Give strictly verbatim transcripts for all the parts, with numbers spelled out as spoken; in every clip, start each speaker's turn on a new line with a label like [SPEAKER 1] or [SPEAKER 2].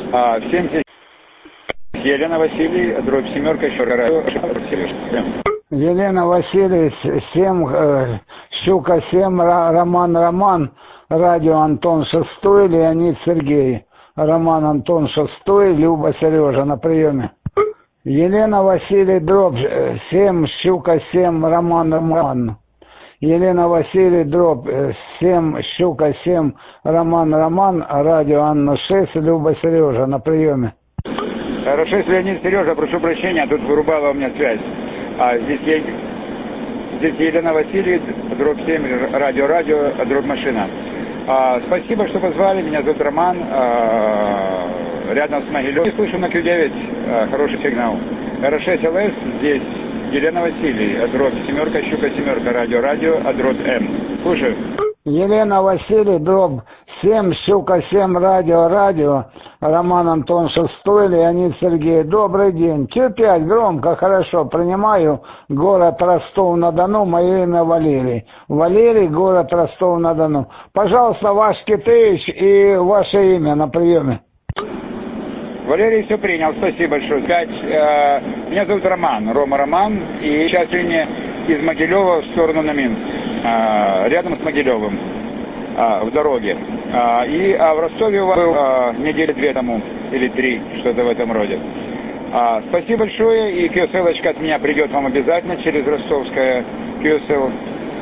[SPEAKER 1] А, всем здесь Елена Василий, дробь семерка, еще раз.
[SPEAKER 2] Елена Василий, семь, э, Щука семь, Роман Роман, радио Антон шестой, Леонид Сергей, Роман Антон шестой, Люба Сережа на приеме. Елена Василий, дробь семь, Щука семь, Роман Роман. Елена Василий, дробь семь, Щука семь, Роман Роман, радио Анна шесть, Люба Сережа на приеме.
[SPEAKER 1] Хорошо, Леонид Сережа, прошу прощения, тут вырубала у меня связь. А здесь, я, здесь Елена Василий, дробь семь, радио-радио, дробь машина. А, спасибо, что позвали, меня зовут Роман, а, рядом с Могилевым. Слышу на Q девять, а, хороший сигнал. эр шесть эл эс, здесь Елена Василий, дробь семерка, Щука семерка, радио-радио, дробь М. Слушаю.
[SPEAKER 2] Елена Василий, дробь семь, Щука семь, радио-радио, Роман Антон шестой, Леонид Сергей. Добрый день. Q пять, громко, хорошо, принимаю. Город Ростов-на-Дону, мое имя Валерий. Валерий, город Ростов-на-Дону. Пожалуйста, ваш Китыч и ваше имя на приеме.
[SPEAKER 1] Валерий все принял, спасибо большое. Сказать, э, меня зовут Роман, Рома Роман, и сейчас линия из Могилева в сторону на Минск, э, рядом с Могилевым, э, в дороге. Э, и э, в Ростове у вас был э, недели две тому, или три, что-то в этом роде. Э, спасибо большое, и кью эс эл-очка от меня придет вам обязательно через ростовское кью эс эл.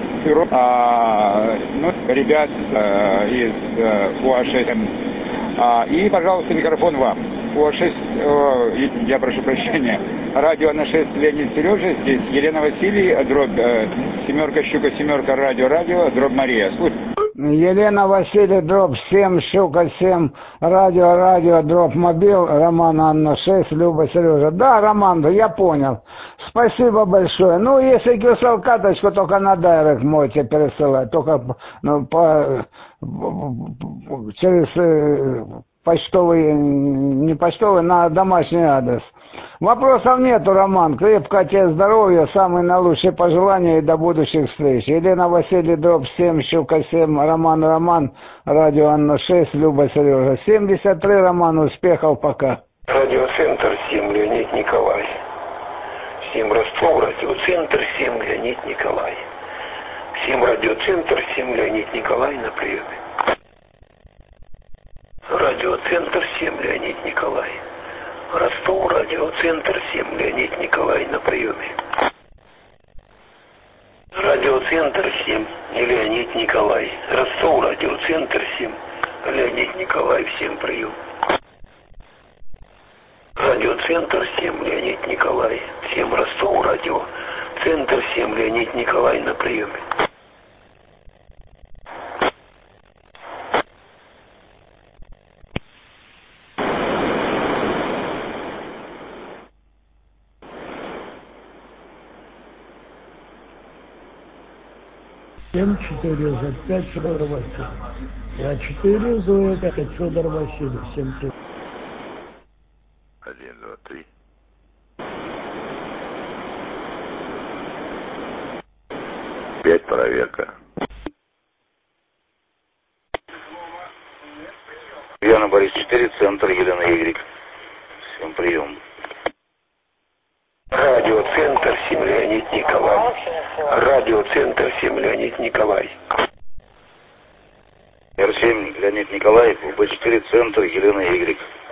[SPEAKER 1] Э, ну, ребят э, из э, у а шесть. Э, и, пожалуйста, микрофон вам. у а шесть, о, я прошу прощения, радио на шесть, Леонид Сережа, здесь Елена Василий, дробь э, семерка, Щука семерка, радио-радио, дробь Мария. Слушай.
[SPEAKER 2] Елена Василий, дробь семь, Щука семь, радио-радио, дробь мобил, Роман Анна шесть, Люба Сережа. Да, Роман, я понял. Спасибо большое. Ну, если кью эс эл-карточку, только на дайрект можете пересылать, только ну, по, через э, почтовый, не почтовый, на домашний адрес. Вопросов нету, Роман. Крепко тебе здоровья, самые наилучшие пожелания и до будущих встреч. Елена Василий, дробь семь, Щука семь, Роман Роман, радио Анна шесть, Люба Сережа. семьдесят три, Роман, успехов, пока.
[SPEAKER 3] Радиоцентр семь, Леонид Николай. семь Ростов, радиоцентр семь, Леонид Николай. семь радиоцентр семь, Леонид Николай на приеме. Радиоцентр семь, Леонид Николай. Ростов, радиоцентр семь, Леонид Николай на приеме. Радиоцентр семь, Леонид Николай. Ростов, радиоцентр семь, Леонид Николай, всем прием. Радиоцентр семь, Леонид Николай. семь Ростов, радио. Центр семь, Леонид Николай на приеме.
[SPEAKER 4] семь четыре за пять Федор Васильев. Я четыре Зоя пять Федор Васильев. Семь три.
[SPEAKER 5] Один, два, три. Пять проверка. Яна Борис четыре, центр Елена Y. Всем прием.
[SPEAKER 3] Радиоцентр семь, Леонид Николай. Радиоцентр семь, Леонид Николай.
[SPEAKER 5] эр семь, Леонид Николай, у бэ четыре, центр Елена Y.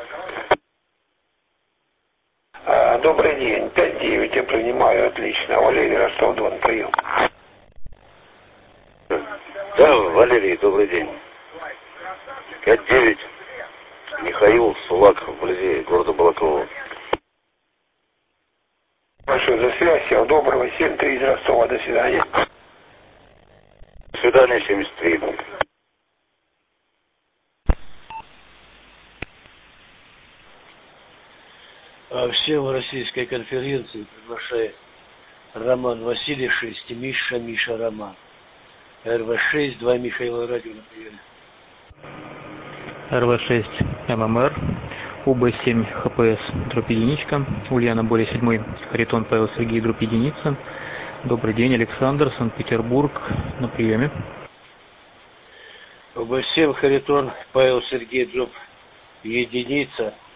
[SPEAKER 3] А, добрый день, пять девять, я принимаю, отлично. Валерий, Ростов-Дон, прием.
[SPEAKER 5] Да, Валерий, добрый день. пять девять, Михаил, Сулак, вблизи города Балаково.
[SPEAKER 3] Большое за связь, всего доброго, семь три из Ростова, до свидания.
[SPEAKER 5] До свидания, семьдесят три.
[SPEAKER 6] Всем Российской конференции приглашает Роман Василий шесть и Миша Миша Роман. эр вэ шесть, два Михаила радио на приеме.
[SPEAKER 7] эр вэ шесть эм эм эр, у бэ семь ха пэ эс, дробь единичка, Ульяна Боря седьмой, Харитон Павел Сергей, дробь единица. Добрый день, Александр, Санкт-Петербург, на приеме.
[SPEAKER 6] у бэ семь, Харитон Павел Сергей, дробь единица,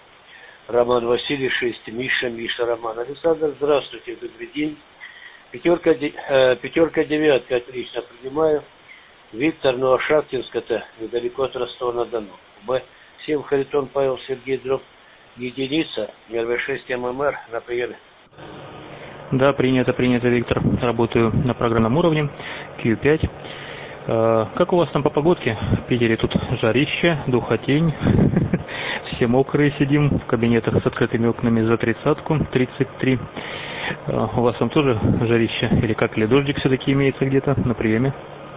[SPEAKER 6] Роман Василий шесть, Миша, Миша, Роман. Александр, здравствуйте, добрый день. Пятерка, э, пятерка, девятка, отлично принимаю. Виктор, Новошахтинск, это недалеко от Ростова-на-Дону. Б семь, Харитон, Павел, Сергей, дробь единица, эр вэ шесть, эм эм эр, на приеме.
[SPEAKER 7] Да, принято, принято, Виктор. Работаю на программном уровне, кью пять. Э, как у вас там по погодке? В Питере тут жарище, духотень. Все мокрые сидим в кабинетах с открытыми окнами за тридцатку, тридцать три. Э, у вас там тоже жарище? Или как, или дождик все-таки имеется где-то на приеме?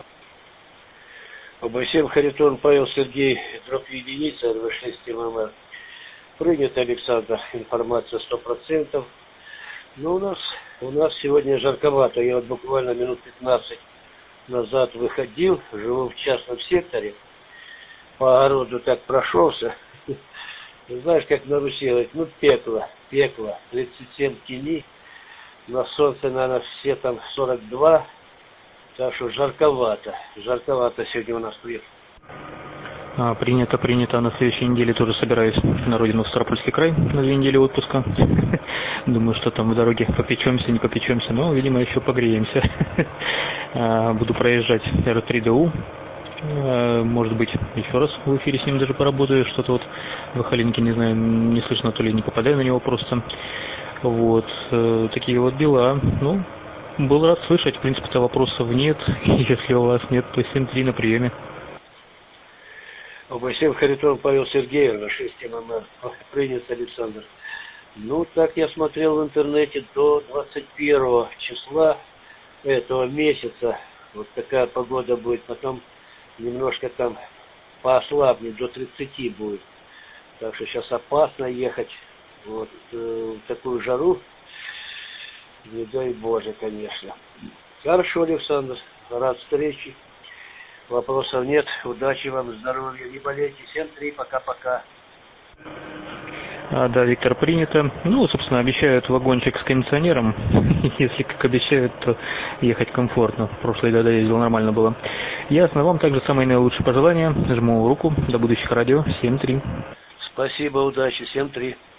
[SPEAKER 6] бэ семь, Харитон, Павел, Сергей, дробь единица, эр вэ шесть, эм эм эр. Принято, Александр, информация сто процентов. Ну, у нас, у нас сегодня жарковато. Я вот буквально минут пятнадцать назад выходил, живу в частном секторе, по огороду так прошелся. Знаешь, как на Руси говорят, ну, пекло, пекло, тридцать семь тени, на солнце, наверное, все там сорок два, так что жарковато, жарковато сегодня у нас приехал.
[SPEAKER 7] А, принято, принято. На следующей неделе тоже собираюсь на родину в Ставропольский край на две недели отпуска. Думаю, что там в дороге попечемся, не попечемся, но, видимо, еще погреемся. Буду проезжать эр три дэ у. Может быть, еще раз в эфире с ним даже поработаю. Что-то вот в Ахалинке, не знаю, не слышно, то ли не попадаю на него просто. Вот, такие вот дела. Ну, был рад слышать. В принципе-то вопросов нет. Если у вас нет, то семь три на приеме.
[SPEAKER 6] бэ семь, Харитон, Павел, Сергей, эр вэ шесть, эм эм эр. Принят, Александр. Ну, так я смотрел в интернете, до двадцать первого числа этого месяца вот такая погода будет. Потом немножко там поослабнет, до тридцати будет. Так что сейчас опасно ехать вот э, в такую жару. Не дай Боже, конечно. Хорошо, Александр, рад встрече. Вопросов нет. Удачи вам, здоровья, не болейте. семь три, пока-пока.
[SPEAKER 7] А, да, Виктор, принято. Ну, собственно, обещают вагончик с кондиционером. Если как обещают, то ехать комфортно. В прошлые годы ездил, нормально было. Ясно. Вам также самые наилучшие пожелания. Жму руку. До будущих радио. семь три.
[SPEAKER 6] Спасибо, удачи. семь три.